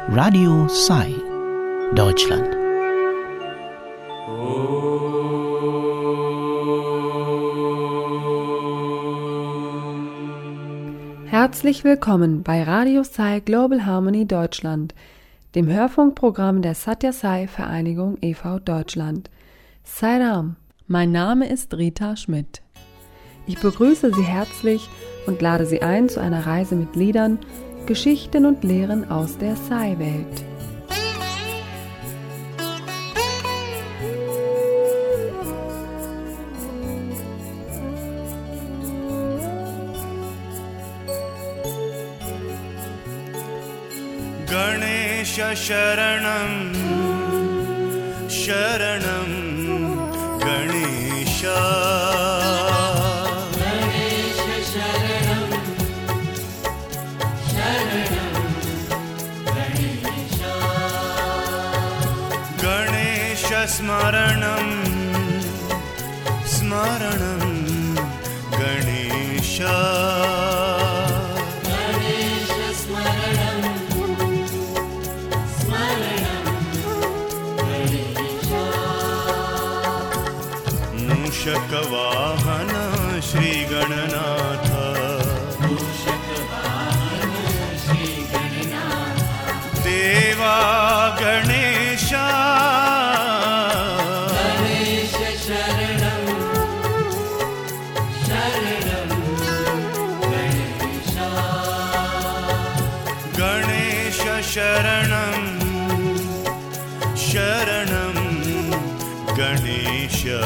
Radio Sai, Deutschland. Herzlich willkommen bei Radio Sai Global Harmony Deutschland, dem Hörfunkprogramm der Satya Sai Vereinigung e.V. Deutschland. Sai Ram, mein Name ist Rita Schmidt. Ich begrüße Sie herzlich und lade Sie ein zu einer Reise mit Liedern, Geschichten und Lehren aus der Sai-Welt. Ganesha Sharanam Sharanam Ganesha Smaranam Smaranam Ganesha Ganesha Smaranam Smaranam Ganesha Mushaka Vahana Shri Gananatha Mushaka Vahana Shri Gananatha Deva Ganesha Sharanam Sharanam Ganesha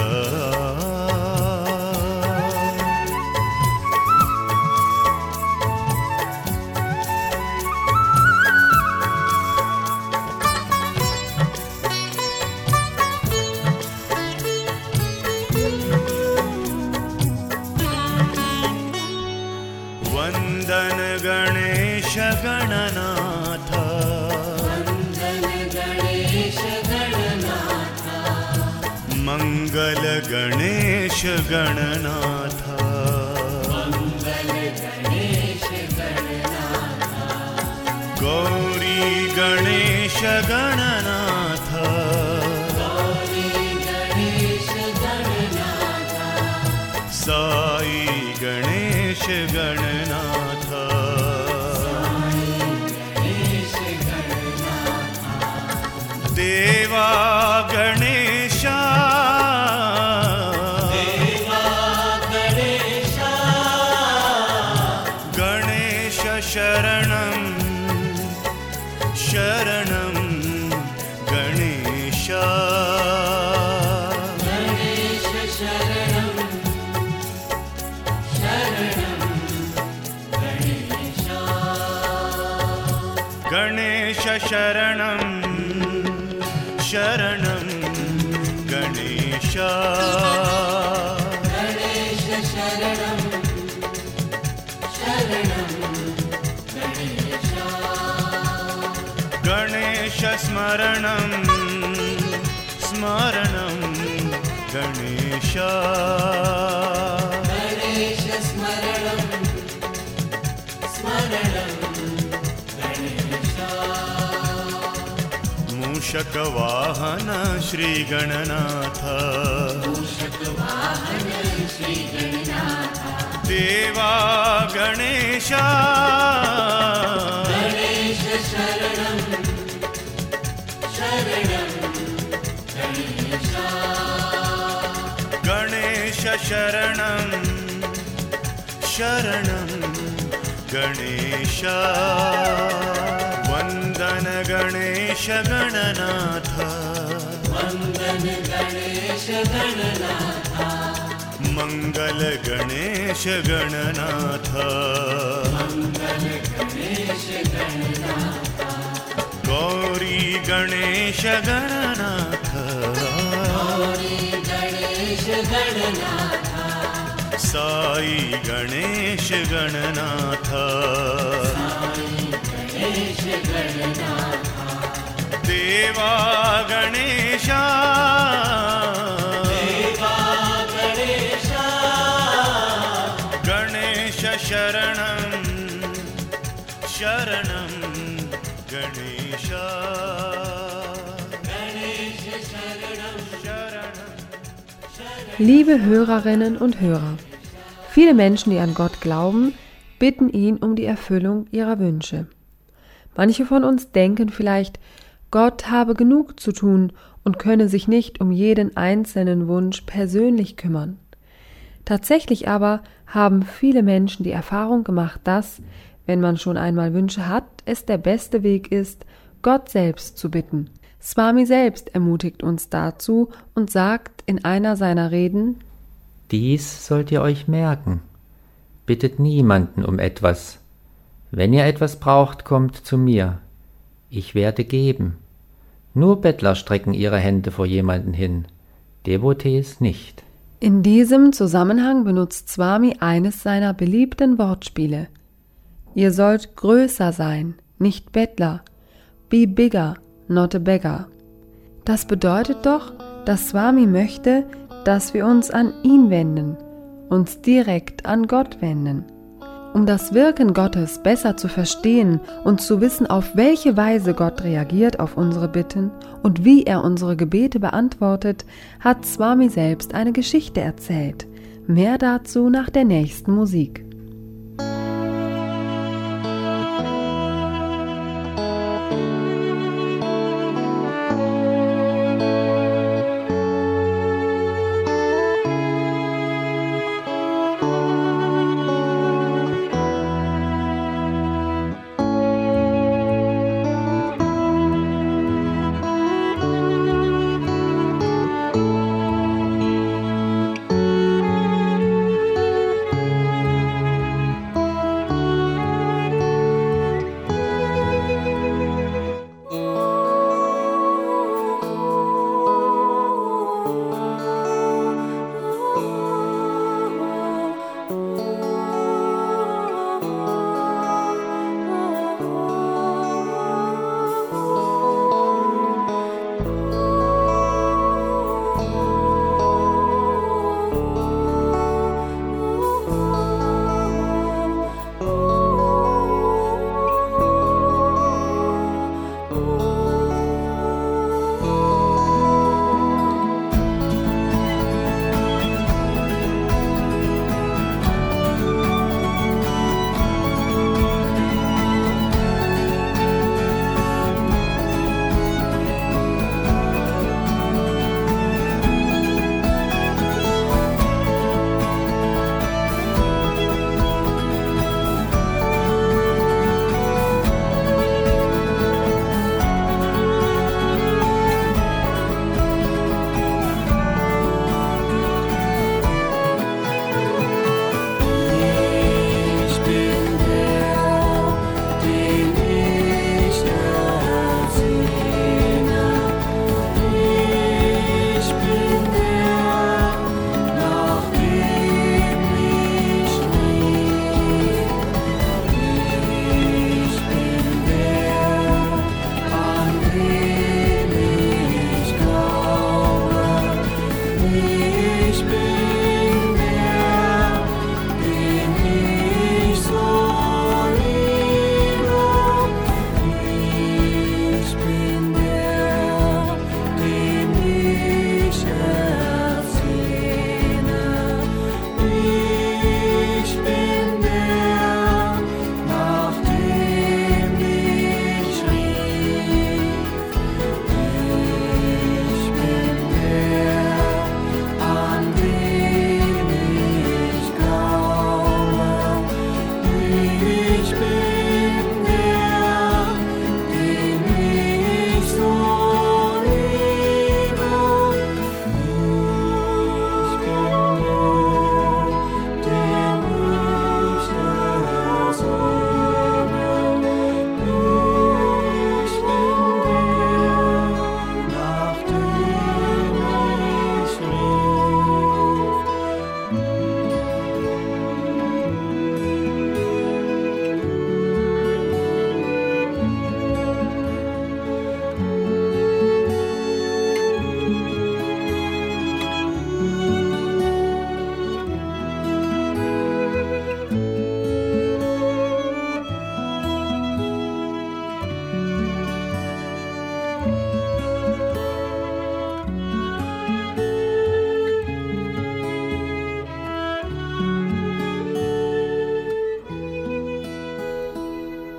Vandan Ganesha Gananatha Mangal Ganesh Gananatha Mangal Ganesh Gananatha Gauri Ganesh Gananatha Gauri Ganesh Gananatha Sai Ganesh Gananatha Sai Ganesh Gananatha Deva Ganesha Sharanam Sharanam Ganesha Ganesha Sharanam Sharanam Ganesha Ganesha Sharanam Sharanam Ganesha Ganesha Sharanam Sharanam Ganesha Smaranam Smaranam Ganesha Ganesha Smaranam Smaranam Ganesha Mushaka Vahana Shri Gananatha Mushaka Vahana Shri Gananatha Deva Ganesha Ganesha Sharanam Sharanam Ganesha Ganesha Sharanam Sharanam Ganesha Vandana Ganesha Gananatha Vandana Ganesha Gananatha Mangal Ganesh Gananatha Mangal Ganesh Gananatha Gauri Ganesh Gananatha Gauri Ganesh Gananatha Sai Ganesh Gananatha Sai Ganesh Gananatha Deva Ganesha Deva Ganesha Ganesha Sharanam Sharanam Ganesha Liebe Hörerinnen und Hörer, viele Menschen, die an Gott glauben, bitten ihn um die Erfüllung ihrer Wünsche. Manche von uns denken vielleicht, Gott habe genug zu tun und könne sich nicht um jeden einzelnen Wunsch persönlich kümmern. Tatsächlich aber haben viele Menschen die Erfahrung gemacht, dass, wenn man schon einmal Wünsche hat, es der beste Weg ist, Gott selbst zu bitten. Swami selbst ermutigt uns dazu und sagt in einer seiner Reden: Dies sollt ihr euch merken. Bittet niemanden um etwas. Wenn ihr etwas braucht, kommt zu mir. Ich werde geben. Nur Bettler strecken ihre Hände vor jemanden hin, Devotees nicht. In diesem Zusammenhang benutzt Swami eines seiner beliebten Wortspiele. Ihr sollt größer sein, nicht Bettler. Be bigger, not a beggar. Das bedeutet doch, dass Swami möchte, dass wir uns an ihn wenden, uns direkt an Gott wenden. Um das Wirken Gottes besser zu verstehen und zu wissen, auf welche Weise Gott reagiert auf unsere Bitten und wie er unsere Gebete beantwortet, hat Swami selbst eine Geschichte erzählt. Mehr dazu nach der nächsten Musik.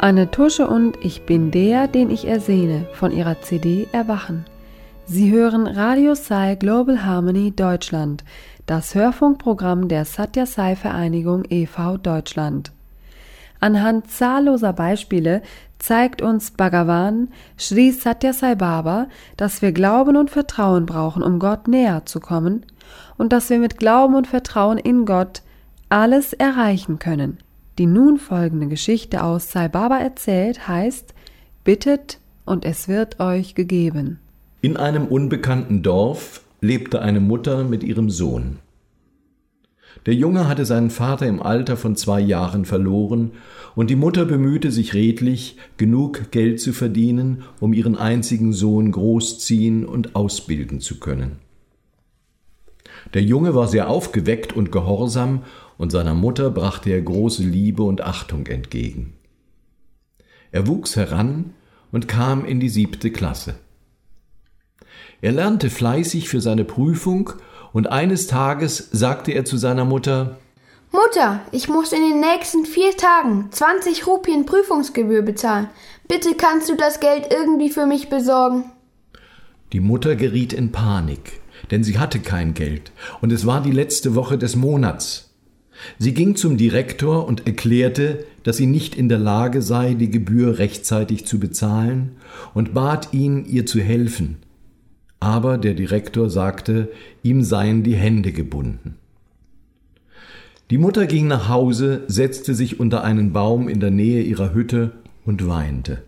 Anne Tusche und Ich bin der, den ich ersehne von ihrer CD Erwachen. Sie hören Radio Sai Global Harmony Deutschland, das Hörfunkprogramm der Satya Sai Vereinigung e.V. Deutschland. Anhand zahlloser Beispiele zeigt uns Bhagavan Sri Satya Sai Baba, dass wir Glauben und Vertrauen brauchen, um Gott näher zu kommen, und dass wir mit Glauben und Vertrauen in Gott alles erreichen können. Die nun folgende Geschichte aus Sai Baba erzählt heißt: Bittet und es wird euch gegeben. In einem unbekannten Dorf lebte eine Mutter mit ihrem Sohn. Der Junge hatte seinen Vater im Alter von 2 Jahren verloren und die Mutter bemühte sich redlich, genug Geld zu verdienen, um ihren einzigen Sohn großziehen und ausbilden zu können. Der Junge war sehr aufgeweckt und gehorsam und seiner Mutter brachte er große Liebe und Achtung entgegen. Er wuchs heran und kam in die 7. Klasse. Er lernte fleißig für seine Prüfung und eines Tages sagte er zu seiner Mutter: Mutter, ich muss in den nächsten 4 Tagen 20 Rupien Prüfungsgebühr bezahlen. Bitte kannst du das Geld irgendwie für mich besorgen? Die Mutter geriet in Panik, denn sie hatte kein Geld und es war die letzte Woche des Monats. Sie ging zum Direktor und erklärte, dass sie nicht in der Lage sei, die Gebühr rechtzeitig zu bezahlen, und bat ihn, ihr zu helfen. Aber der Direktor sagte, ihm seien die Hände gebunden. Die Mutter ging nach Hause, setzte sich unter einen Baum in der Nähe ihrer Hütte und weinte.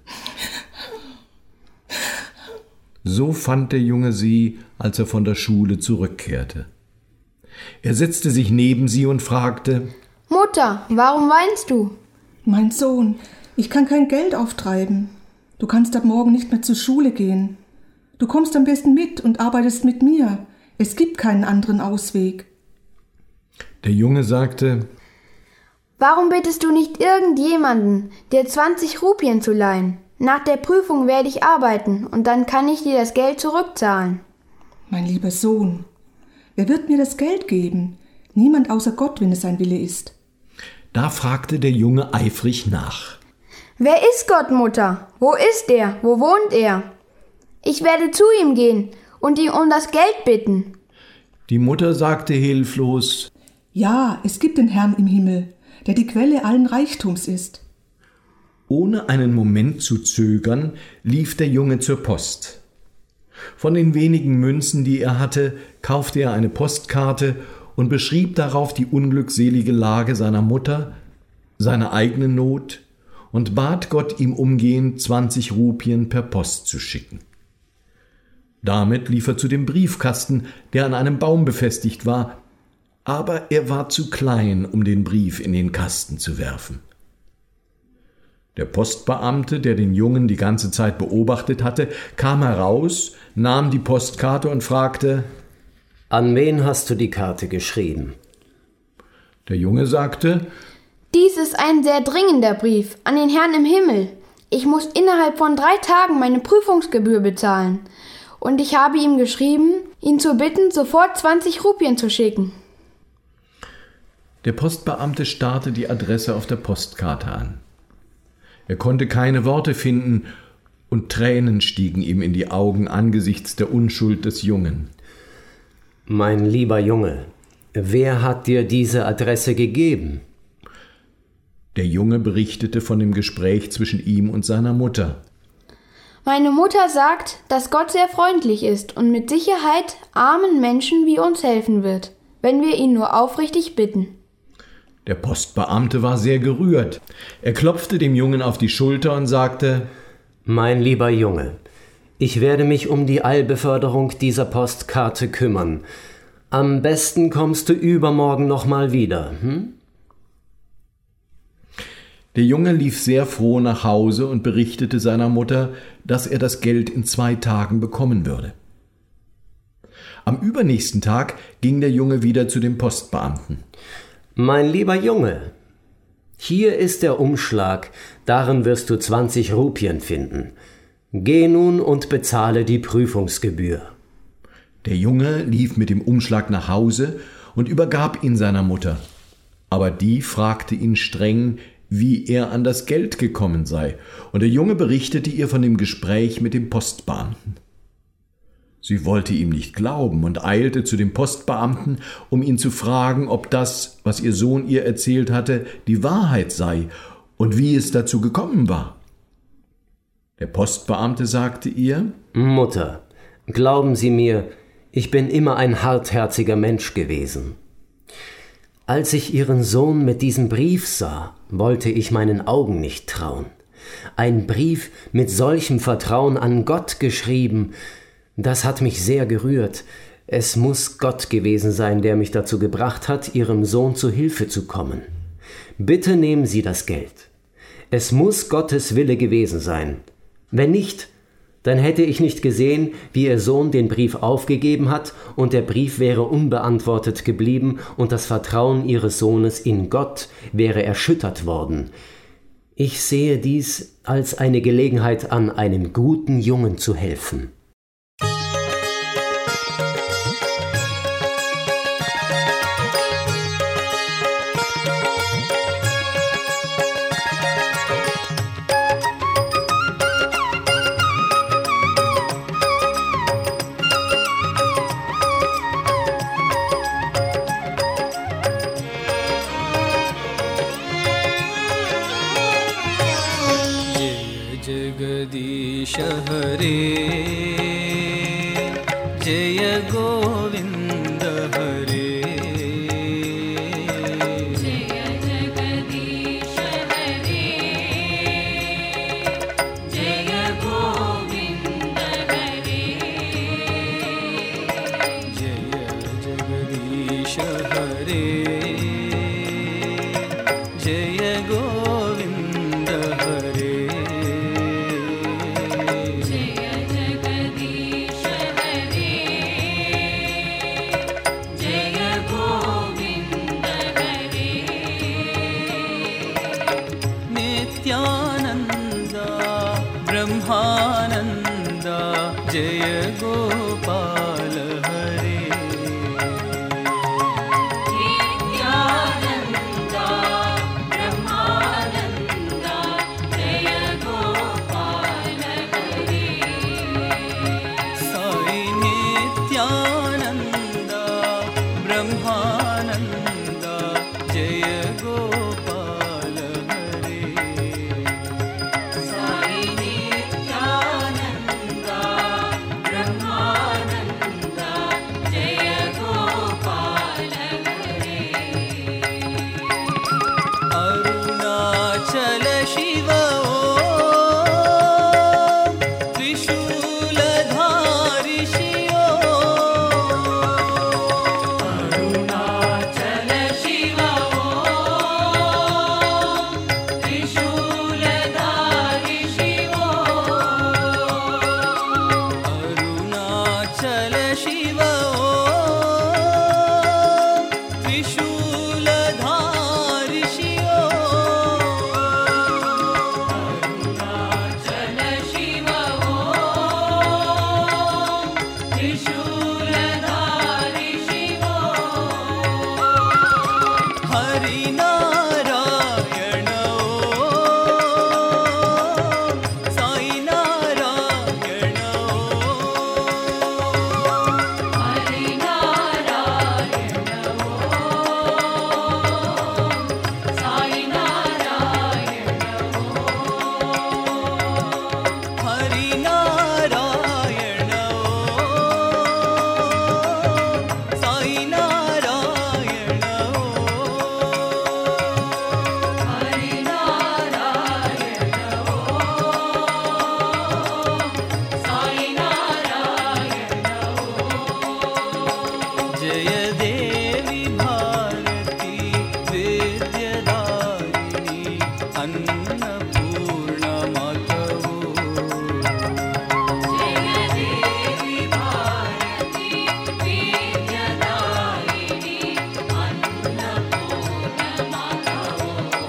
So fand der Junge sie, als er von der Schule zurückkehrte. Er setzte sich neben sie und fragte: Mutter, warum weinst du? Mein Sohn, ich kann kein Geld auftreiben. Du kannst ab morgen nicht mehr zur Schule gehen. Du kommst am besten mit und arbeitest mit mir. Es gibt keinen anderen Ausweg. Der Junge sagte: Warum bittest du nicht irgendjemanden, dir 20 Rupien zu leihen? Nach der Prüfung werde ich arbeiten und dann kann ich dir das Geld zurückzahlen. Mein lieber Sohn, wer wird mir das Geld geben? Niemand außer Gott, wenn es sein Wille ist. Da fragte der Junge eifrig nach. Wer ist Gott, Mutter? Wo ist er? Wo wohnt er? Ich werde zu ihm gehen und ihn um das Geld bitten. Die Mutter sagte hilflos: Ja, es gibt den Herrn im Himmel, der die Quelle allen Reichtums ist. Ohne einen Moment zu zögern, lief der Junge zur Post. Von den wenigen Münzen, die er hatte, kaufte er eine Postkarte und beschrieb darauf die unglückselige Lage seiner Mutter, seine eigene Not und bat Gott, ihm umgehend 20 Rupien per Post zu schicken. Damit lief er zu dem Briefkasten, der an einem Baum befestigt war, aber er war zu klein, um den Brief in den Kasten zu werfen. Der Postbeamte, der den Jungen die ganze Zeit beobachtet hatte, kam heraus, nahm die Postkarte und fragte: An wen hast du die Karte geschrieben? Der Junge sagte: Dies ist ein sehr dringender Brief an den Herrn im Himmel. Ich muss innerhalb von 3 Tagen meine Prüfungsgebühr bezahlen. Und ich habe ihm geschrieben, ihn zu bitten, sofort 20 Rupien zu schicken. Der Postbeamte starrte die Adresse auf der Postkarte an. Er konnte keine Worte finden und Tränen stiegen ihm in die Augen angesichts der Unschuld des Jungen. Mein lieber Junge, wer hat dir diese Adresse gegeben? Der Junge berichtete von dem Gespräch zwischen ihm und seiner Mutter. Meine Mutter sagt, dass Gott sehr freundlich ist und mit Sicherheit armen Menschen wie uns helfen wird, wenn wir ihn nur aufrichtig bitten. Der Postbeamte war sehr gerührt. Er klopfte dem Jungen auf die Schulter und sagte: Mein lieber Junge, ich werde mich um die Eilbeförderung dieser Postkarte kümmern. Am besten kommst du übermorgen noch mal wieder, Der Junge lief sehr froh nach Hause und berichtete seiner Mutter, dass er das Geld in 2 Tagen bekommen würde. Am übernächsten Tag ging der Junge wieder zu dem Postbeamten. Mein lieber Junge, hier ist der Umschlag, darin wirst du 20 Rupien finden. Geh nun und bezahle die Prüfungsgebühr. Der Junge lief mit dem Umschlag nach Hause und übergab ihn seiner Mutter. Aber die fragte ihn streng, wie er an das Geld gekommen sei, und der Junge berichtete ihr von dem Gespräch mit dem Postbeamten. Sie wollte ihm nicht glauben und eilte zu dem Postbeamten, um ihn zu fragen, ob das, was ihr Sohn ihr erzählt hatte, die Wahrheit sei und wie es dazu gekommen war. Der Postbeamte sagte ihr: Mutter, glauben Sie mir, ich bin immer ein hartherziger Mensch gewesen. Als ich Ihren Sohn mit diesem Brief sah, wollte ich meinen Augen nicht trauen. Ein Brief mit solchem Vertrauen an Gott geschrieben, das hat mich sehr gerührt. Es muss Gott gewesen sein, der mich dazu gebracht hat, Ihrem Sohn zu Hilfe zu kommen. Bitte nehmen Sie das Geld. Es muss Gottes Wille gewesen sein. Wenn nicht, dann hätte ich nicht gesehen, wie Ihr Sohn den Brief aufgegeben hat und der Brief wäre unbeantwortet geblieben und das Vertrauen Ihres Sohnes in Gott wäre erschüttert worden. Ich sehe dies als eine Gelegenheit an, einem guten Jungen zu helfen. Jagdish हरे जय गोविंद हरे जय जगदीश हरे जय गोविंद हरे जय जगदीश हरे जय गोविंद हरे ब्रह्मानंद जय गोपाल हरे नित्यानंद ब्रह्मानंद जय गोपाल हरे साई नित्यानंद ब्रह्मानंद जय गोपाल हरे साई अरुणाचल शिव ओम त्रिशूलधारी शिव अरुणाचल शिव ओम त्रिशूलधारी शिव अरुणाचल शिव ओम त्रिशूलधारी शिव हरिनारायण ओम साई नारायण ओम हरिनारायण ओम साई नारायण ओम हरिनारायण ओम साई नारायण जय देवी भारती विद्यादायिनी अन्नपूर्णा मातवो जय देवी भारती विद्यादायिनी अन्नपूर्णा मातवो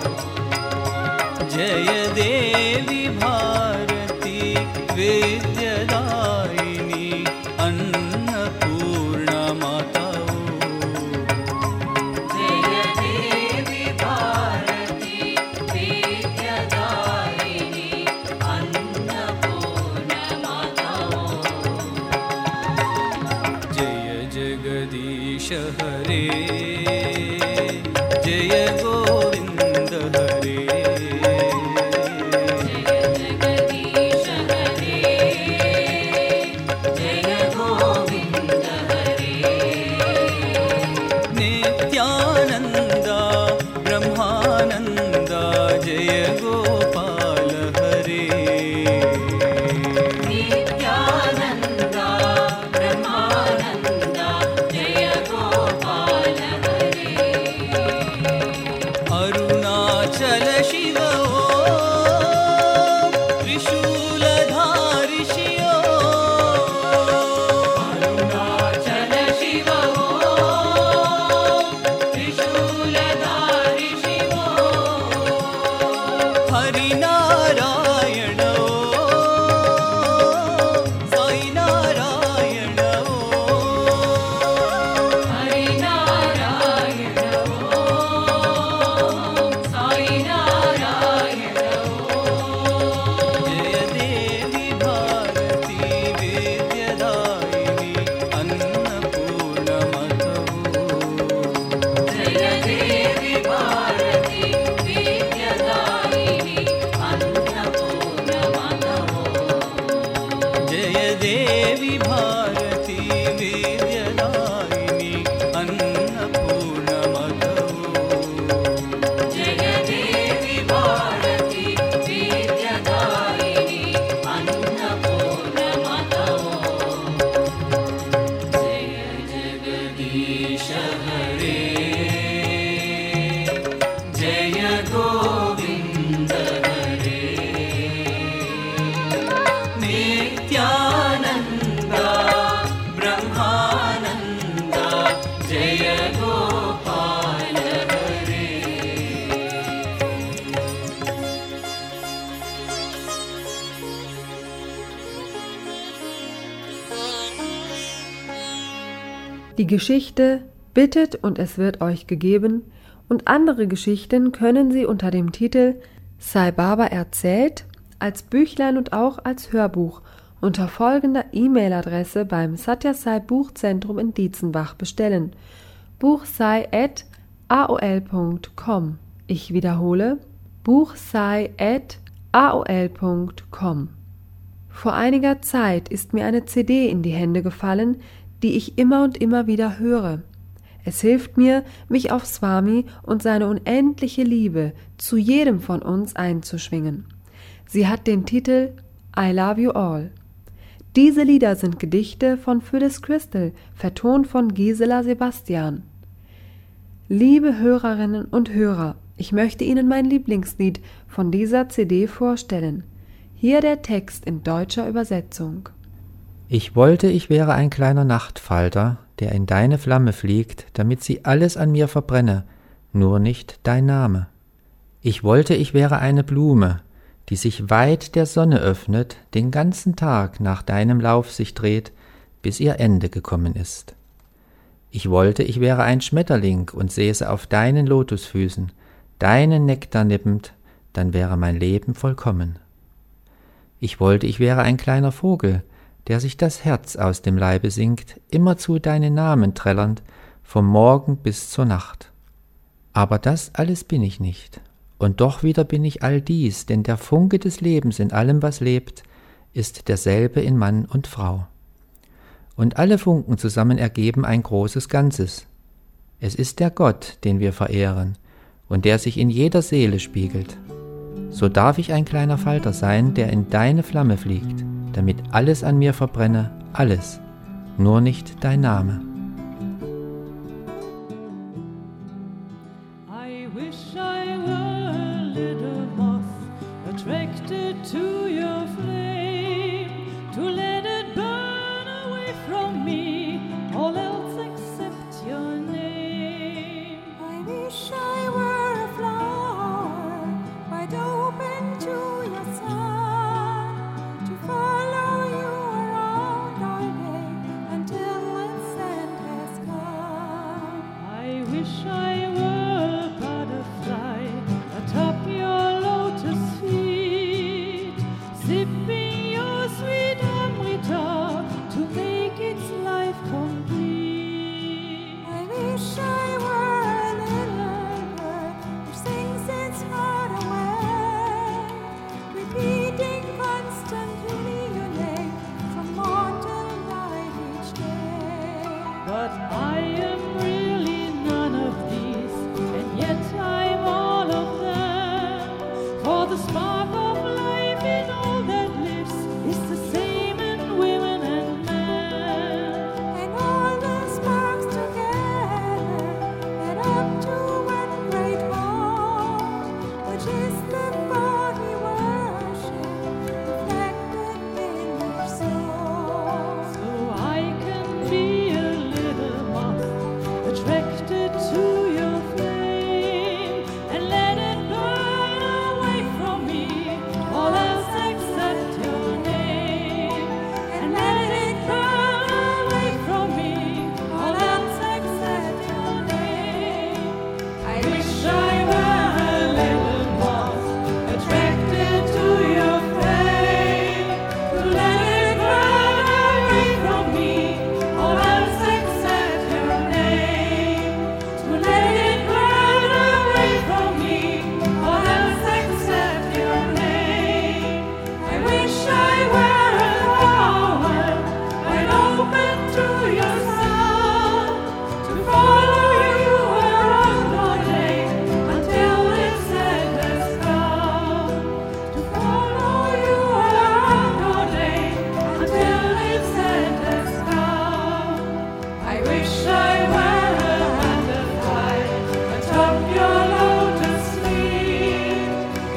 जय देवी भारती विद्यादायिनी अन्नपूर्णा मातवो जय देवी भारती अरुणाचल शिव ओम त्रिशूलधारि शिव अरुणाचल शिव ओम त्रिशूलधारि शिव हरिनारायण ओम साई नारायण ओम हरिनारायण ओम साई नारायण ओम जय देवी भारती विद्यादायिनी अन्नपूर्णा जय देवी भारती विद्यादायिनी अन्नपूर्णा जय देवी भारती विद्यादायिनी अन्नपूर्णा जय देवी भारती विद्यादायिनी अन्नपूर्णा जय जगदीश हरे जय गोविन्द हरे नित्यानन्दा ब्रह्मानन्दा जय गोपाल हरे Die Geschichte Bittet und es wird euch gegeben und andere Geschichten können Sie unter dem Titel Sai Baba erzählt als Büchlein und auch als Hörbuch unter folgender E-Mail-Adresse beim Satya Sai Buchzentrum in Dietzenbach bestellen: buchsai@aol.com. Ich wiederhole: buchsai@aol.com. Vor einiger Zeit ist mir eine CD in die Hände gefallen, die ich immer und immer wieder höre. Es hilft mir, mich auf Swami und seine unendliche Liebe zu jedem von uns einzuschwingen. Sie hat den Titel I Love You All. Diese Lieder sind Gedichte von Phyllis Crystal, vertont von Gisela Sebastian. Liebe Hörerinnen und Hörer, ich möchte Ihnen mein Lieblingslied von dieser CD vorstellen. Hier der Text in deutscher Übersetzung. Ich wollte, ich wäre ein kleiner Nachtfalter, der in deine Flamme fliegt, damit sie alles an mir verbrenne, nur nicht dein Name. Ich wollte, ich wäre eine Blume, die sich weit der Sonne öffnet, den ganzen Tag nach deinem Lauf sich dreht, bis ihr Ende gekommen ist. Ich wollte, ich wäre ein Schmetterling und säße auf deinen Lotusfüßen, deinen Nektar nippend, dann wäre mein Leben vollkommen. Ich wollte, ich wäre ein kleiner Vogel, der sich das Herz aus dem Leibe singt, immerzu deinen Namen trällernd, vom Morgen bis zur Nacht. Aber das alles bin ich nicht, und doch wieder bin ich all dies, denn der Funke des Lebens in allem, was lebt, ist derselbe in Mann und Frau. Und alle Funken zusammen ergeben ein großes Ganzes. Es ist der Gott, den wir verehren, und der sich in jeder Seele spiegelt. So darf ich ein kleiner Falter sein, der in deine Flamme fliegt, damit alles an mir verbrenne, alles, nur nicht dein Name. I wish I were a little moth attracted to your flame, to let it burn away from me, all else except your name. I wish I were a flower, wide open to your sun, to follow you around all day until its end has come. I wish I were a butterfly atop your lotus feet, sipping your sweet amrita to make its life complete. I wish I were a little bird which sings its heart away, repeating constantly your name from morn till night each day. But I am really none of these, and yet I'm all of them. For the spark of life in all that lives is the same in women and men. And all the sparks together add up to one great whole, which is the God we worship, reflected in your soul. So I can be a little moth attracted to your flame and let it burn away from me all else except your name. And let it burn away from me, all else except your name. I wish I were a little moth attracted to your flame, to let it burn away from me all else except your name, to let it burn away from me all else except your name. I wish I were a flower wide open to your sun, to follow you around all day until its end has come, to follow you around all day until its end has come. I wish I were a butterfly atop your lotus feet,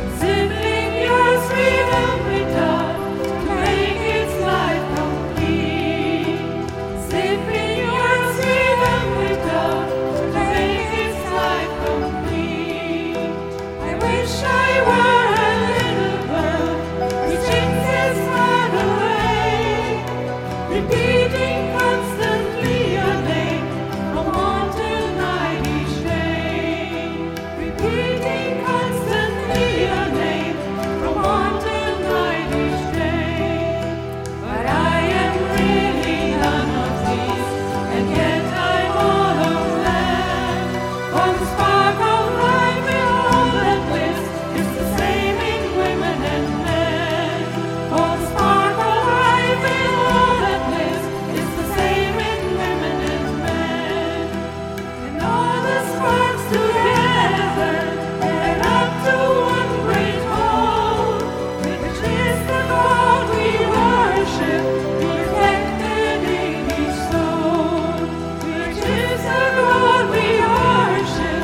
sipping your sweet amrita to make its life complete, sipping your sweet amrita to make its life complete. I wish I were a little bird which sings its heart away, repeating constantly your name from morn till night each day, repeating constantly your name from morn till night each day. But I am really none of these, and yet I'm all of them. For the spark of life in all that bliss is the same in women and men. For the spark of life in all that bliss is the same in women and men. And all the sparks together add up to one great whole, which is the God we worship, reflected in each soul. Which is the God we worship,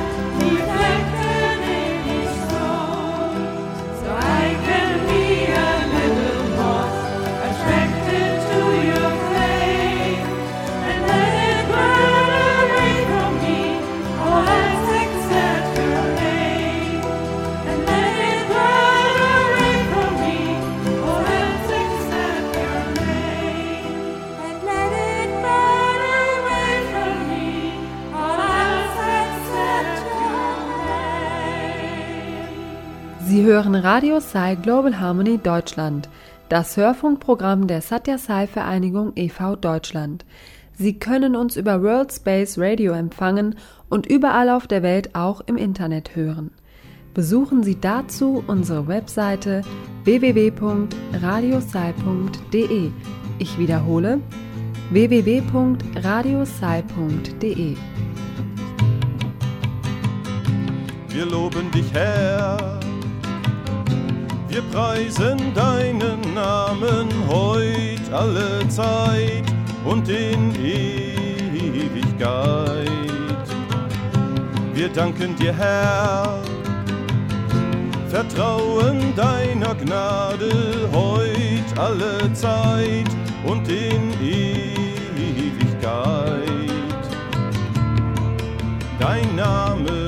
reflected in each soul. So I can be a little moth attracted to your flame, and let it burn away from me all else except your name, and let it burn away from me all else except your name, And let it burn away from me all else except your name. Sie hören Radio Sai Global Harmony Deutschland, das Hörfunkprogramm der Satya Sai Vereinigung e.V. Deutschland. Sie können uns über World Space Radio empfangen und überall auf der Welt auch im Internet hören. Besuchen Sie dazu unsere Webseite www.radiosai.de. Ich wiederhole www.radiosai.de. Wir loben dich, Herr. Wir preisen deinen Namen heut alle Zeit und in Ewigkeit. Wir danken dir, Herr, vertrauen deiner Gnade heut alle Zeit und in Ewigkeit. Dein Name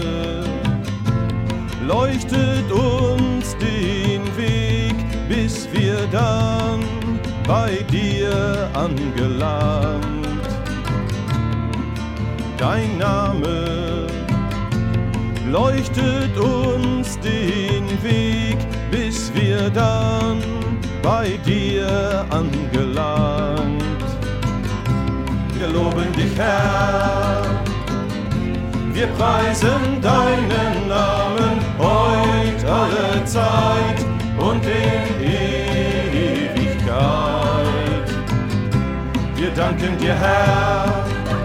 leuchtet uns den Weg, bis wir dann bei dir angelangt. Dein Name leuchtet uns den Weg, bis wir dann bei dir angelangt. Wir loben dich, Herr, wir preisen deinen Namen heut alle Zeit und in Ewigkeit. Wir danken dir, Herr,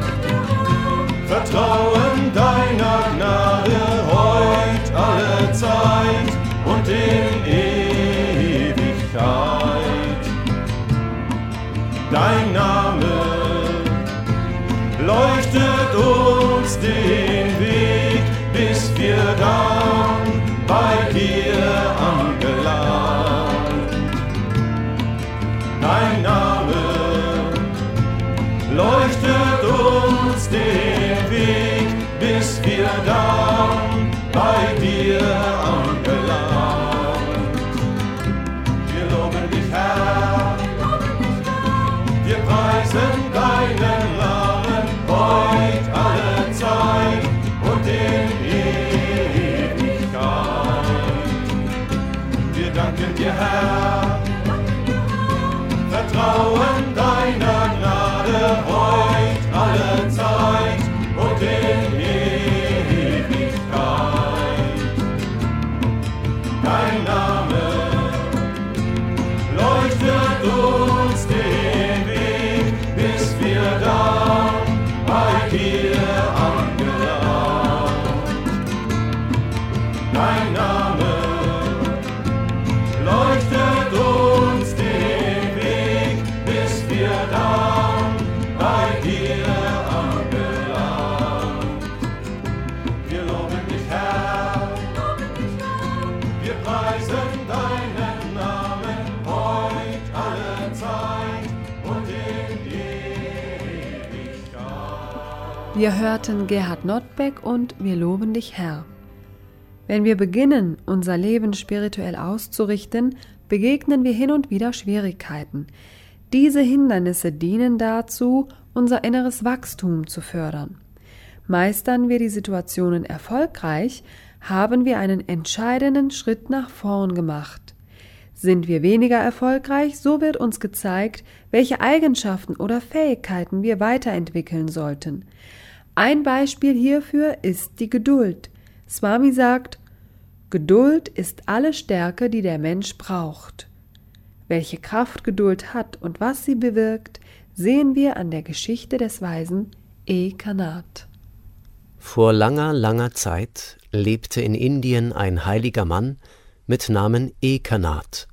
vertrauen deiner Gnade heut alle Zeit und in Ewigkeit. Dein Name leuchtet uns den Weg, bis wir dann bei dir dir angelangt. Dein Name leuchtet uns den Weg, bis wir dann bei dir angelangt. Wir loben dich, Herr, wir preisen deinen Namen heut alle Zeit und in Ewigkeit. Wir danken dir, Herr, vertrauen deiner Gnade heut alle Zeit und in Ewigkeit. Dein Name leuchtet uns den Weg, bis wir dann bei dir angelangt. Dein Name leuchtet uns den Weg, bis wir dann bei dir angelangt. Wir loben dich, Herr, wir preisen deinen Namen heut alle Zeit und in Ewigkeit. Wir hörten Gerhard Notbeck und Wir loben dich, Herr. Wenn wir beginnen, unser Leben spirituell auszurichten, begegnen wir hin und wieder Schwierigkeiten. Diese Hindernisse dienen dazu, unser inneres Wachstum zu fördern. Meistern wir die Situationen erfolgreich, haben wir einen entscheidenden Schritt nach vorn gemacht. Sind wir weniger erfolgreich, so wird uns gezeigt, welche Eigenschaften oder Fähigkeiten wir weiterentwickeln sollten. Ein Beispiel hierfür ist die Geduld. Swami sagt, Geduld ist alle Stärke, die der Mensch braucht. Welche Kraft Geduld hat und was sie bewirkt, sehen wir an der Geschichte des Weisen Ekanath. Vor langer, langer Zeit lebte in Indien ein heiliger Mann mit Namen Ekanath.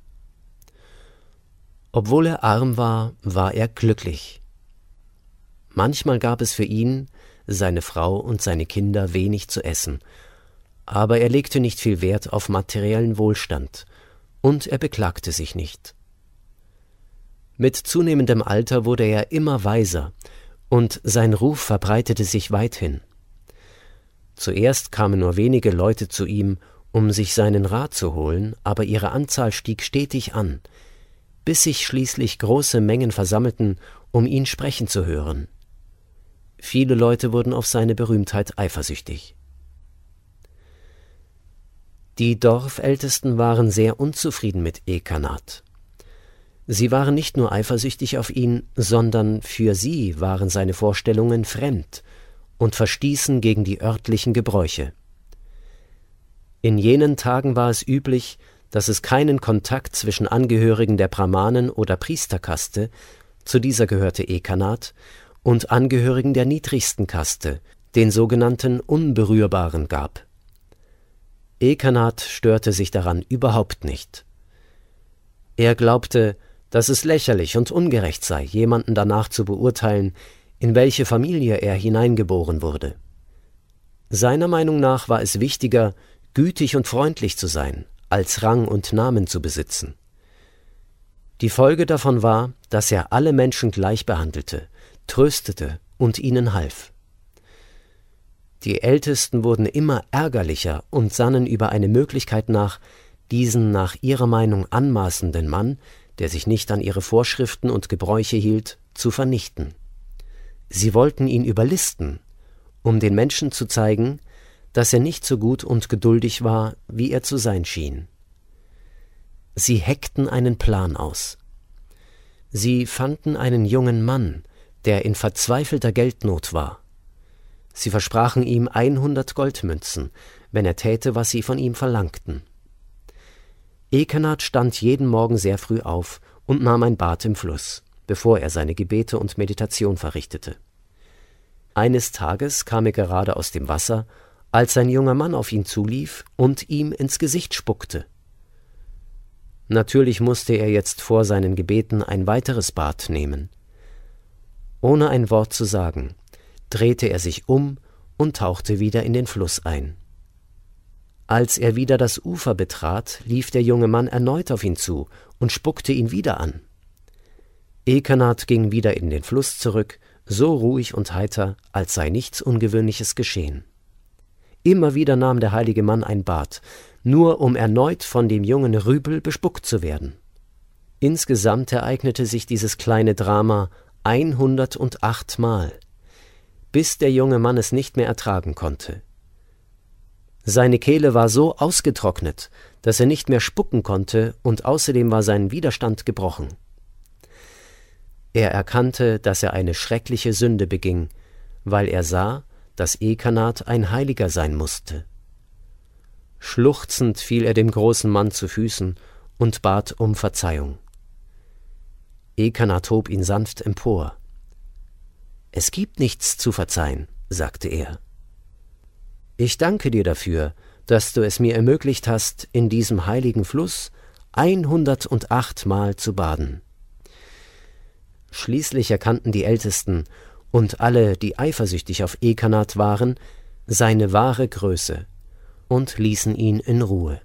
Obwohl er arm war, war er glücklich. Manchmal gab es für ihn, seine Frau und seine Kinder wenig zu essen, aber er legte nicht viel Wert auf materiellen Wohlstand und er beklagte sich nicht. Mit zunehmendem Alter wurde er immer weiser und sein Ruf verbreitete sich weithin. Zuerst kamen nur wenige Leute zu ihm, um sich seinen Rat zu holen, aber ihre Anzahl stieg stetig an, bis sich schließlich große Mengen versammelten, um ihn sprechen zu hören. Viele Leute wurden auf seine Berühmtheit eifersüchtig. Die Dorfältesten waren sehr unzufrieden mit Ekanath. Sie waren nicht nur eifersüchtig auf ihn, sondern für sie waren seine Vorstellungen fremd und verstießen gegen die örtlichen Gebräuche. In jenen Tagen war es üblich, dass es keinen Kontakt zwischen Angehörigen der Brahmanen oder Priesterkaste, zu dieser gehörte Ekanath, und Angehörigen der niedrigsten Kaste, den sogenannten Unberührbaren, gab. Ekanath störte sich daran überhaupt nicht. Er glaubte, dass es lächerlich und ungerecht sei, jemanden danach zu beurteilen, in welche Familie er hineingeboren wurde. Seiner Meinung nach war es wichtiger, gütig und freundlich zu sein, als Rang und Namen zu besitzen. Die Folge davon war, dass er alle Menschen gleich behandelte, tröstete und ihnen half. Die Ältesten wurden immer ärgerlicher und sannen über eine Möglichkeit nach, diesen nach ihrer Meinung anmaßenden Mann, der sich nicht an ihre Vorschriften und Gebräuche hielt, zu vernichten. Sie wollten ihn überlisten, um den Menschen zu zeigen, dass er nicht so gut und geduldig war, wie er zu sein schien. Sie heckten einen Plan aus. Sie fanden einen jungen Mann, der in verzweifelter Geldnot war. Sie versprachen ihm 100 Goldmünzen, wenn er täte, was sie von ihm verlangten. Ekanath stand jeden Morgen sehr früh auf und nahm ein Bad im Fluss, bevor er seine Gebete und Meditation verrichtete. Eines Tages kam er gerade aus dem Wasser, als ein junger Mann auf ihn zulief und ihm ins Gesicht spuckte. Natürlich musste er jetzt vor seinen Gebeten ein weiteres Bad nehmen. Ohne ein Wort zu sagen, drehte er sich um und tauchte wieder in den Fluss ein. Als er wieder das Ufer betrat, lief der junge Mann erneut auf ihn zu und spuckte ihn wieder an. Ekanat ging wieder in den Fluss zurück, so ruhig und heiter, als sei nichts Ungewöhnliches geschehen. Immer wieder nahm der heilige Mann ein Bad, nur um erneut von dem jungen Rüpel bespuckt zu werden. Insgesamt ereignete sich dieses kleine Drama 108 Mal, bis der junge Mann es nicht mehr ertragen konnte. Seine Kehle war so ausgetrocknet, dass er nicht mehr spucken konnte, und außerdem war sein Widerstand gebrochen. Er erkannte, dass er eine schreckliche Sünde beging, weil er sah, dass Ekanat ein Heiliger sein musste. Schluchzend fiel er dem großen Mann zu Füßen und bat um Verzeihung. Ekanat hob ihn sanft empor. »Es gibt nichts zu verzeihen«, sagte er. »Ich danke dir dafür, dass du es mir ermöglicht hast, in diesem heiligen Fluss 108 Mal zu baden.« Schließlich erkannten die Ältesten und alle, die eifersüchtig auf Ekanat waren, seine wahre Größe und ließen ihn in Ruhe.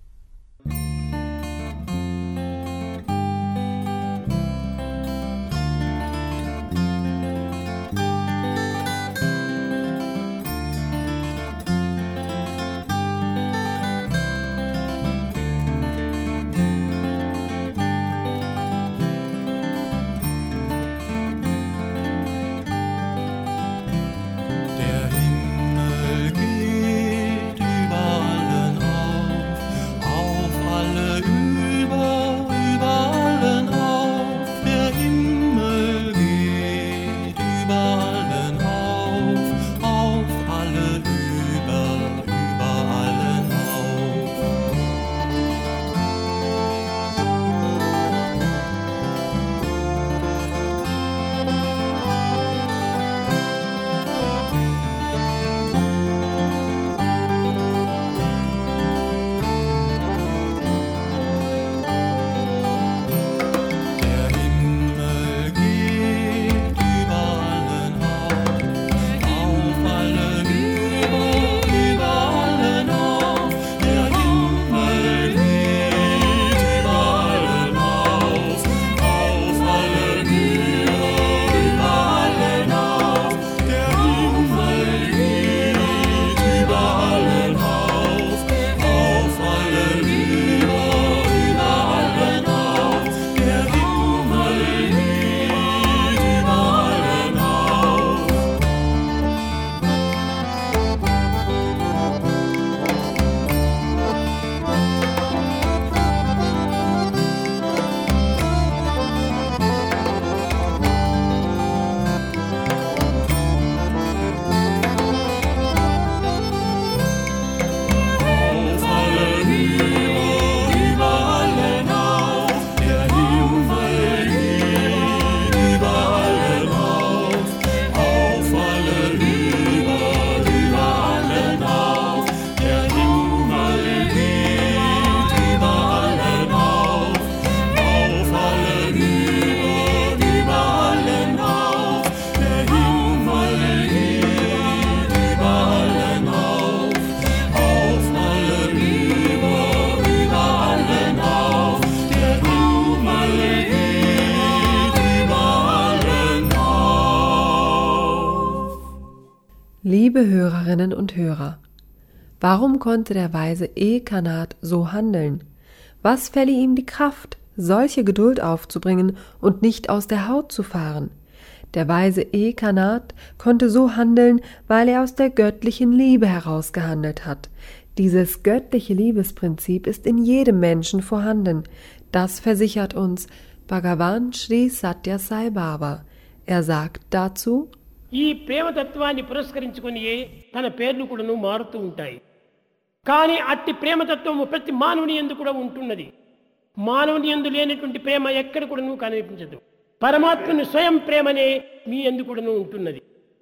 Liebe Hörerinnen und Hörer, warum konnte der weise Ekanat so handeln? Was verlieh ihm die Kraft, solche Geduld aufzubringen und nicht aus der Haut zu fahren? Der weise Ekanat konnte so handeln, weil er aus der göttlichen Liebe heraus gehandelt hat. Dieses göttliche Liebesprinzip ist in jedem Menschen vorhanden. Das versichert uns Bhagavan Sri Satya Sai Baba. Er sagt dazu: ఈ ప్రేమతత్వాన్ని పురస్కరించుకునియే తన పేర్లు కూడాను మారుతూ ఉంటాయి. కానీ అట్టి ప్రేమతత్వము ప్రతి మానవుని యందు కూడా ఉంటున్నది. మానవుని యందు లేనటువంటి ప్రేమ ఎక్కడ కూడాను కనిపించదు. పరమాత్మని స్వయం ప్రేమనే మీ యందు కూడాను ఉంటున్నది.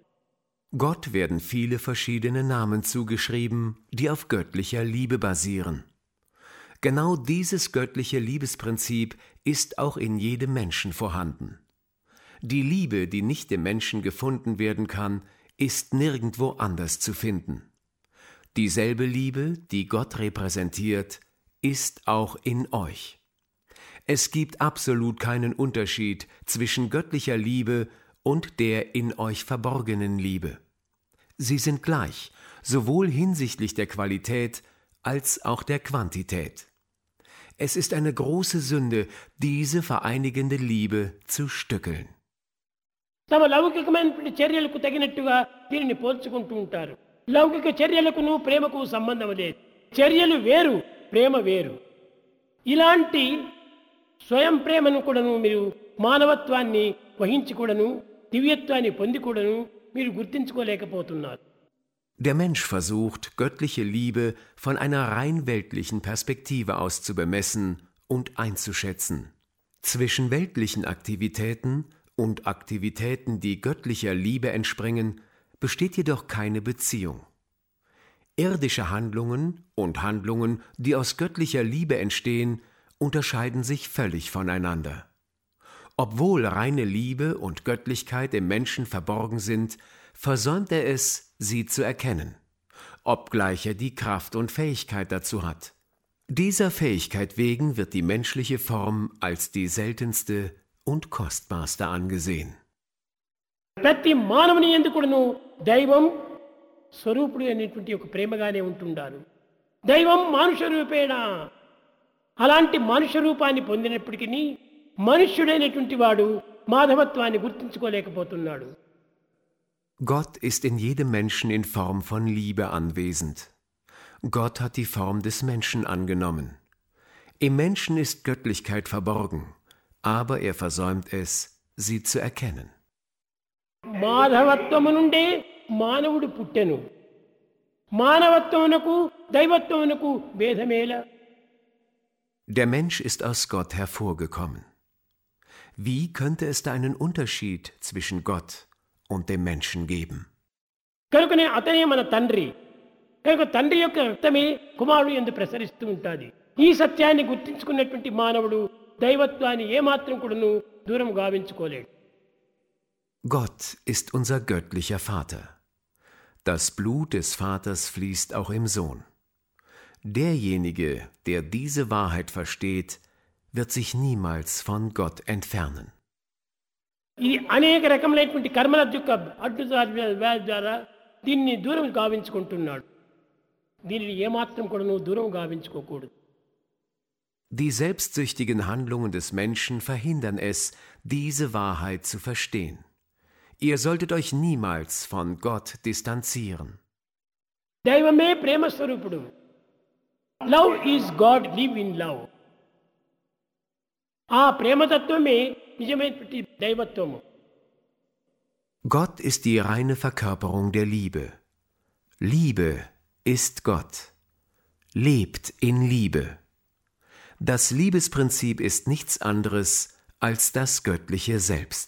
Gott werden viele verschiedene Namen zugeschrieben, die auf göttlicher Liebe basieren. Genau dieses göttliche Liebesprinzip ist auch in jedem Menschen vorhanden. Die Liebe, die nicht im Menschen gefunden werden kann, ist nirgendwo anders zu finden. Dieselbe Liebe, die Gott repräsentiert, ist auch in euch. Es gibt absolut keinen Unterschied zwischen göttlicher Liebe und der in euch verborgenen Liebe. Sie sind gleich, sowohl hinsichtlich der Qualität als auch der Quantität. Es ist eine große Sünde, diese vereinigende Liebe zu stückeln. తమ లౌకికమైనటువంటి చర్యలకు తగినట్టుగా దీనిని పోల్చుకుంటూ ఉంటారు. లౌకిక చర్యలకును ప్రేమకు సంబంధం లేదు. చర్యలు వేరు, ప్రేమ వేరు. ఇలాంటి స్వయం ప్రేమను కూడాను మీరు మానవత్వాన్ని వహించి కూడాను దివ్యత్వాన్ని పొంది కూడాను మీరు గుర్తించుకోలేకపోతున్నారు. Der Mensch versucht, göttliche Liebe von einer rein weltlichen Perspektive aus zu bemessen und einzuschätzen. Zwischen weltlichen Aktivitäten und Aktivitäten, die göttlicher Liebe entspringen, besteht jedoch keine Beziehung. Irdische Handlungen und Handlungen, die aus göttlicher Liebe entstehen, unterscheiden sich völlig voneinander. Obwohl reine Liebe und Göttlichkeit im Menschen verborgen sind, versäumt er es, sie zu erkennen, obgleich er die Kraft und Fähigkeit dazu hat. Dieser Fähigkeit wegen wird die menschliche Form als die seltenste und kostbarste angesehen. ప్రతి మానవుని యందు కూడాను దైవం స్వరూపుడు అనేటువంటి ఒక ప్రేమగానే ఉంటున్నారు. దైవం మానుష రూపేణ, అలాంటి మనుష్య రూపాన్ని పొందినప్పటికీ మనుష్యుడైనటువంటి వాడు మాధవత్వాన్ని గుర్తించుకోలేకపోతున్నాడు. Gott ist in jedem Menschen in Form von Liebe anwesend. Gott hat die Form des Menschen angenommen. Im Menschen ist Göttlichkeit verborgen, aber er versäumt es, sie zu erkennen. మాధవత్వము నుండే మానవుడు పుట్టెను. మానవత్వమునకు దైవత్వమునకు భేదమేలా? Der Mensch ist aus Gott hervorgekommen. Wie könnte es da einen Unterschied zwischen Gott und dem Menschen geben? కనుకనే అతనే మన తండ్రి. కనుక తండ్రి యొక్క రక్తమే కుమారుడు యందు ప్రసరిస్తూ ఉంటుంది. ఈ సత్యాన్ని గుర్తించుకున్నటువంటి మానవుడు దైవత్వాన్ని ఏమాత్రం కూడాను దూరం గావించుకోలేడు. Gott ist unser göttlicher Vater. Das Blut des Vaters fließt auch im Sohn. Derjenige, der diese Wahrheit versteht, wird sich niemals von Gott entfernen. ఇది అనేక రకములైనటువంటి కర్మల యొక్క అడ్డు ద్వారా దీన్ని దూరం గావించుకుంటున్నాడు. దీనిని ఏమాత్రం కూడాను దూరం గావించుకోకూడదు. Die selbstsüchtigen Handlungen des Menschen verhindern es, diese Wahrheit zu verstehen. Ihr solltet euch niemals von Gott distanzieren. దైవమే ప్రేమ స్వరూపుడు. Love is God, live in love. ఆ ప్రేమతత్వమే నిజమైనటువంటి దైవత్వము. Gott ist die reine Verkörperung der Liebe. Liebe ist Gott. Lebt in Liebe. Das Liebesprinzip ist nichts anderes als das Göttliche selbst.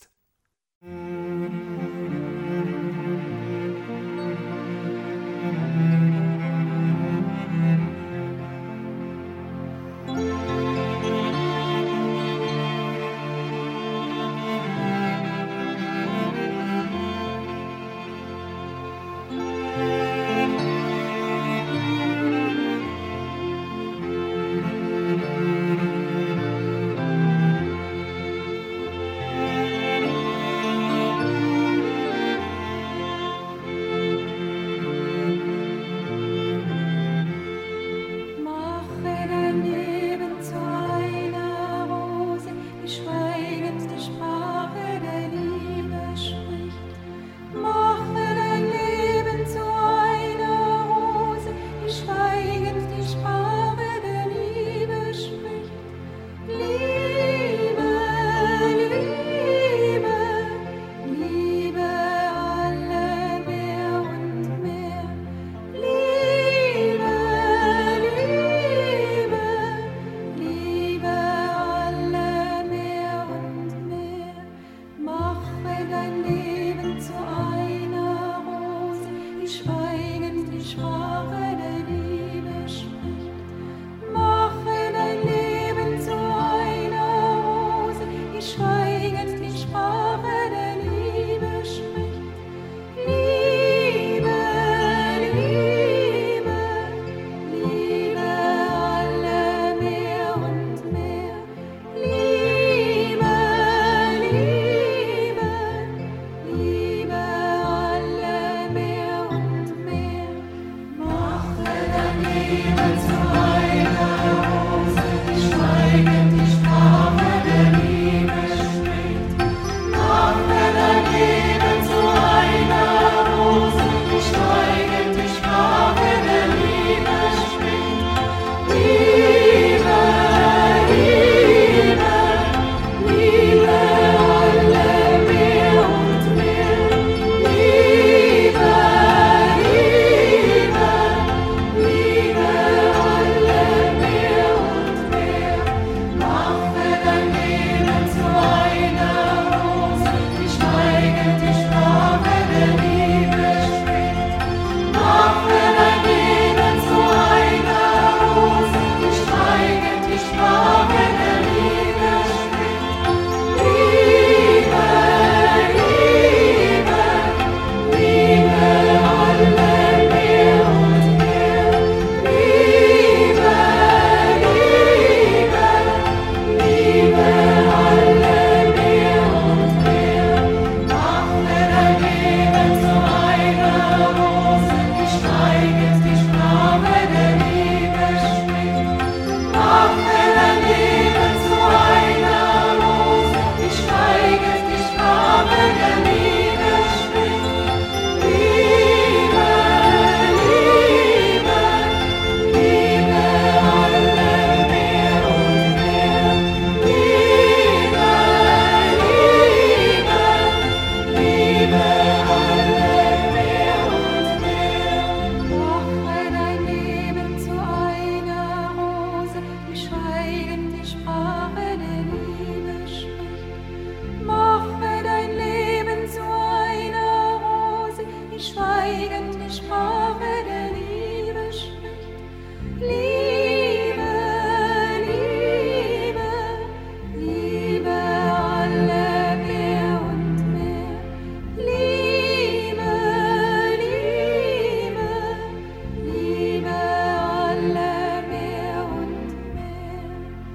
die Sprache der Liebe spricht. Mache dein Leben zu einer Rose, die schweigend die Sprache der Liebe spricht. Liebe, Liebe, Liebe alle mehr und mehr. Liebe, Liebe, Liebe alle mehr und mehr.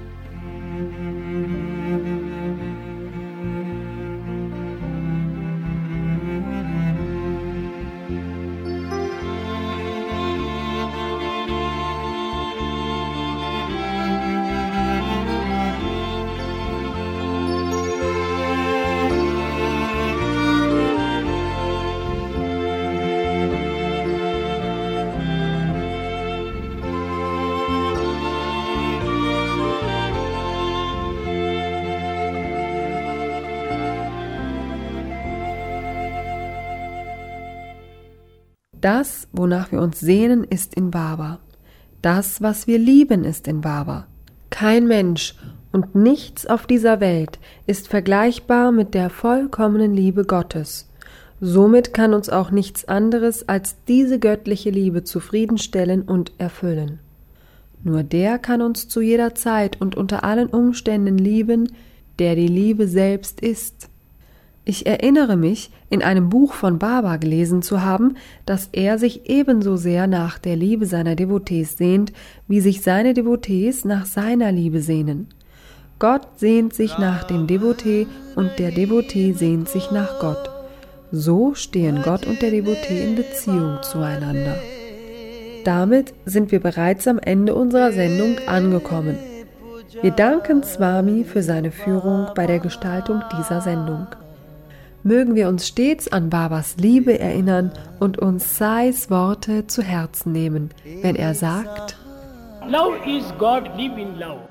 Das, wonach wir uns sehnen, ist in Baba. Das, was wir lieben, ist in Baba. Kein Mensch und nichts auf dieser Welt ist vergleichbar mit der vollkommenen Liebe Gottes. Somit kann uns auch nichts anderes als diese göttliche Liebe zufriedenstellen und erfüllen. Nur der kann uns zu jeder Zeit und unter allen Umständen lieben, der die Liebe selbst ist. Ich erinnere mich, in einem Buch von Baba gelesen zu haben, dass er sich ebenso sehr nach der Liebe seiner Devotees sehnt, wie sich seine Devotees nach seiner Liebe sehnen. Gott sehnt sich nach dem Devotee und der Devotee sehnt sich nach Gott. So stehen Gott und der Devotee in Beziehung zueinander. Damit sind wir bereits am Ende unserer Sendung angekommen. Wir danken Swami für seine Führung bei der Gestaltung dieser Sendung. Mögen wir uns stets an Babas Liebe erinnern und uns Sais Worte zu Herzen nehmen, wenn er sagt: Love is God, live in love.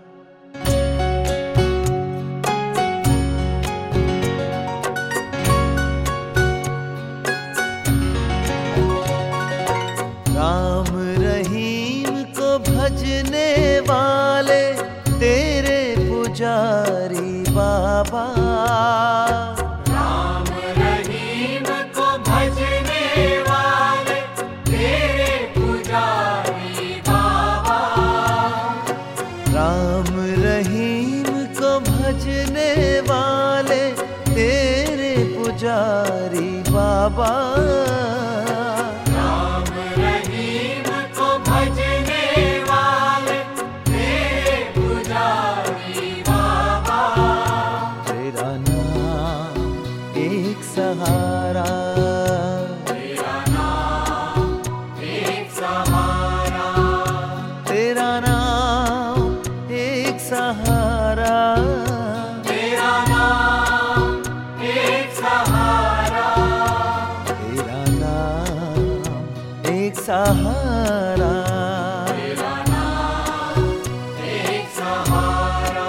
Ram रहीम को भजने वाले तेरे पुजारी बाबा। राम रहीम को भजने वाले तेरे पुजारी बाबा। राम रहीम को भजने वाले तेरे पुजारी बाबा। सहारा तेरा नाम एक सहारा।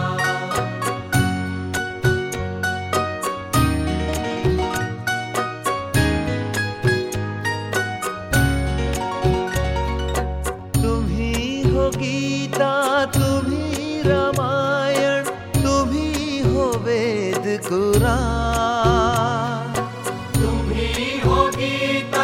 तुम ही हो गीता, तुम ही रामायण, तुम ही हो वेद कुरान। तुम ही हो गीता,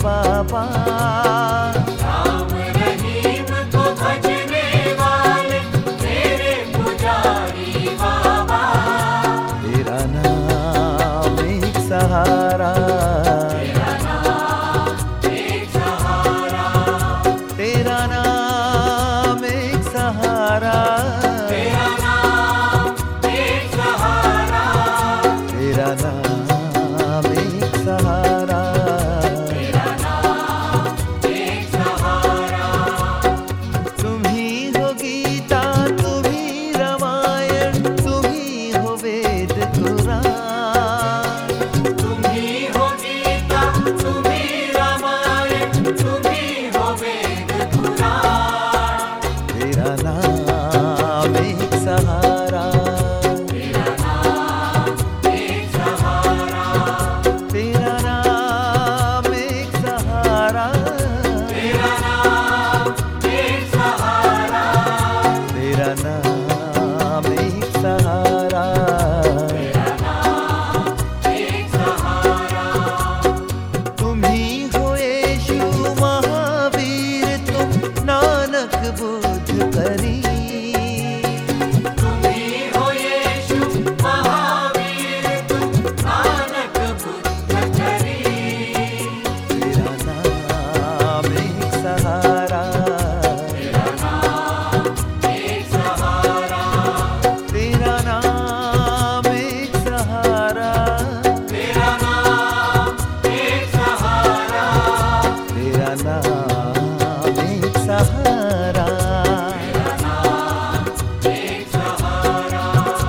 बाबा। राम रहीम को भजने वाले तेरे पुजारी बाबा। तेरा नाम एक सहारा, तेरा नाम एक सहारा, तेरा नाम एक सहारा, तेरा नाम एक सहारा, तेरा नाम एक सहारा, तेरा नाम एक सहारा। तुम ही हो गीता, तुम ही रामायण, तुम ही हो वेद कुरान। तुम ही हो गीता, तुम ही रामायण, तुम ही हो वेद पुराण। तेरा नाम एक सहारा, तेरा नाम एक सहारा, तेरा नाम एक सहारा, तेरा नाम एक सहारा, तेरा नाम एक सहारा। तेरा नाम एक सहारा। तुम ही हो यीशु महावीर, तुम नानक बुद्ध करीम। तुम ही हो यीशु महावीर, तुम नानक बुद्ध करीम। तेरा नाम एक सहारा, तेरा नाम एक सहारा, तेरा नाम एक सहारा, तेरा नाम एक सहारा, तेरा नाम एक सहारा। तेरा नाम एक सहारा।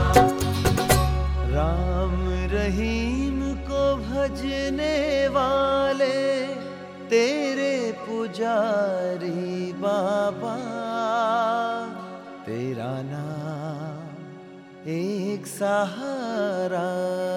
राम रहीम को भजने वाले तेरे पुजारी बाबा। तेरा नाम एक सहारा।